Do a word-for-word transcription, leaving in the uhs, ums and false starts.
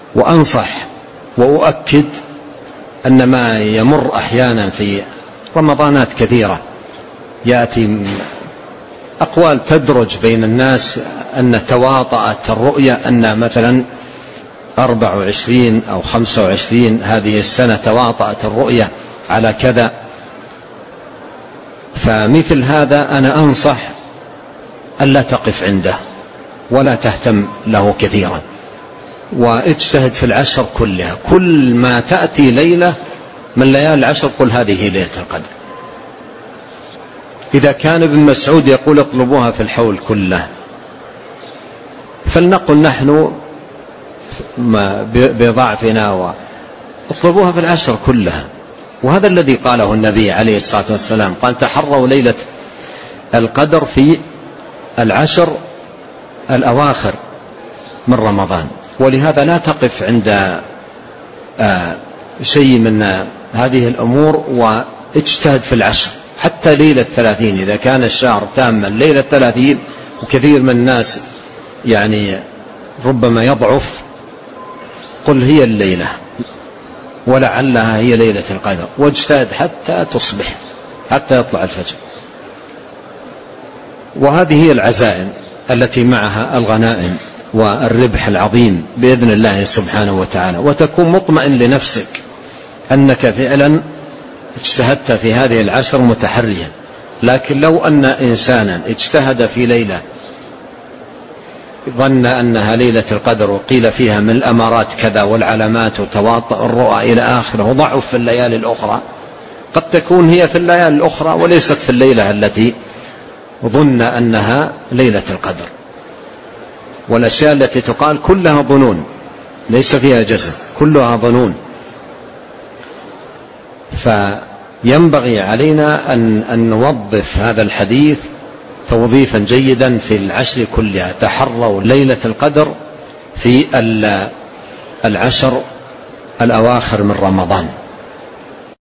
وأنصح وأؤكد أن ما يمر أحيانا في رمضانات كثيرة يأتي أقوال تدرج بين الناس أن تواطأت الرؤية، أن مثلا أربع وعشرين أو خمسة وعشرين هذه السنة تواطأت الرؤية على كذا. فمثل هذا أنا أنصح ألا تقف عنده ولا تهتم له كثيرا، واجتهد في العشر كلها. كل ما تأتي ليلة من ليالي العشر قل هذه ليلة القدر. إذا كان ابن مسعود يقول اطلبوها في الحول كله، فلنقل نحن بضعفنا واطلبوها في العشر كلها. وهذا الذي قاله النبي عليه الصلاة والسلام، قال تحروا ليلة القدر في العشر الأواخر من رمضان. ولهذا لا تقف عند شيء من هذه الأمور واجتهد في العشر، حتى ليلة ثلاثين إذا كان الشهر تاما ليلة ثلاثين، وكثير من الناس يعني ربما يضعف، قل هي الليلة ولعلها هي ليلة القدر، واجتهد حتى تصبح، حتى يطلع الفجر. وهذه هي العزائم التي معها الغنائم والربح العظيم بإذن الله سبحانه وتعالى، وتكون مطمئن لنفسك أنك فعلا اجتهدت في هذه العشر متحريا. لكن لو أن إنسانا اجتهد في ليلة ظن أنها ليلة القدر وقيل فيها من الأمارات كذا والعلامات وتواطؤ الرؤى إلى آخره، وضعف في الليالي الأخرى، قد تكون هي في الليالي الأخرى وليست في الليلة التي ظن أنها ليلة القدر. والأشياء التي تقال كلها ظنون ليس فيها جزم، كلها ظنون. فينبغي علينا أن, أن نوظف هذا الحديث توظيفا جيدا في العشر كلها. تحروا ليلة القدر في العشر الأواخر من رمضان.